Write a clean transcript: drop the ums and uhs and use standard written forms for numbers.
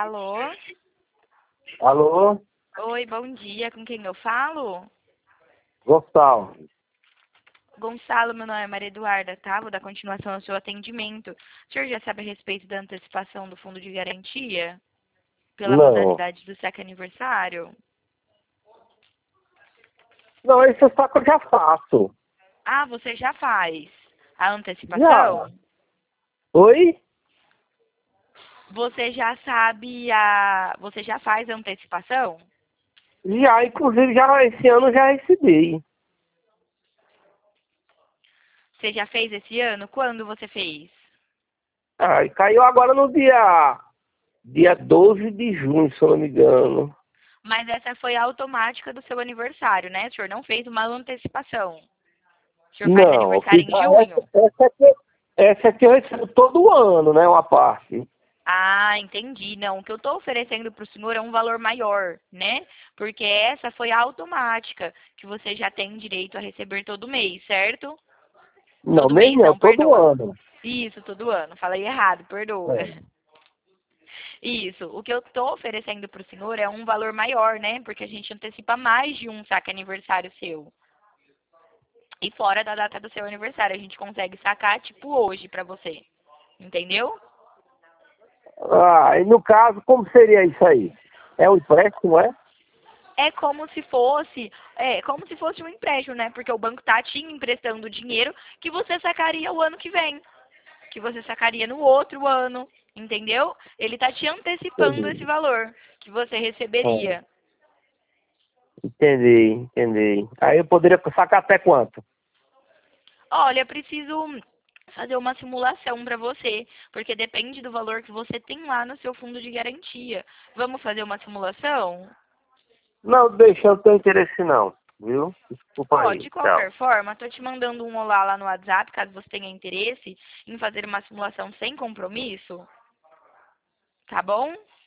Alô? Alô? Oi, bom dia. Com quem eu falo? Gonçalo. Gonçalo, meu nome é Maria Eduarda, tá? Vou dar continuação ao seu atendimento. O senhor já sabe a respeito da antecipação do fundo de garantia? Pela Não. modalidade do saque aniversário? Não, isso só que eu já faço. Ah, você já faz a Já. antecipação? Oi? Você já sabe a... Você já faz a antecipação? Já, inclusive, já esse ano já recebi. Você já fez esse ano? Quando você fez? Ah, e caiu agora no dia 12 de junho, se eu não me engano. Mas essa foi a automática do seu aniversário, né? O senhor não fez uma antecipação. O senhor faz Não, eu aniversário fiz em junho? essa aqui eu recebo todo ano, né? Uma parte. Ah, entendi. Não, o que eu estou oferecendo para o senhor é um valor maior, né? Porque essa foi a automática, que você já tem direito a receber todo mês, certo? Não, Todo mês mês não, não, todo perdoa. ano. Isso, todo ano. Falei errado, perdoa. É. Isso. O que eu estou oferecendo para o senhor é um valor maior, né? Porque a gente antecipa mais de um saque aniversário seu. E fora da data do seu aniversário, a gente consegue sacar, tipo, hoje para você. Entendeu? Ah, e no caso, como seria isso aí? É um empréstimo, é? É como se fosse um empréstimo, né? Porque o banco tá te emprestando dinheiro que você sacaria o ano que vem, que você sacaria no outro ano, entendeu? Ele tá te antecipando esse Entendi. valor que você É, receberia. entendi. Aí eu poderia sacar até quanto? Olha, preciso fazer uma simulação para você, porque depende do valor que você tem lá no seu fundo de garantia. Vamos fazer uma simulação? Não, deixa, eu não tenho interesse não, viu? Desculpa Ó, aí, de tchau. qualquer forma, tô te mandando um olá lá no WhatsApp, caso você tenha interesse em fazer uma simulação sem compromisso, tá bom?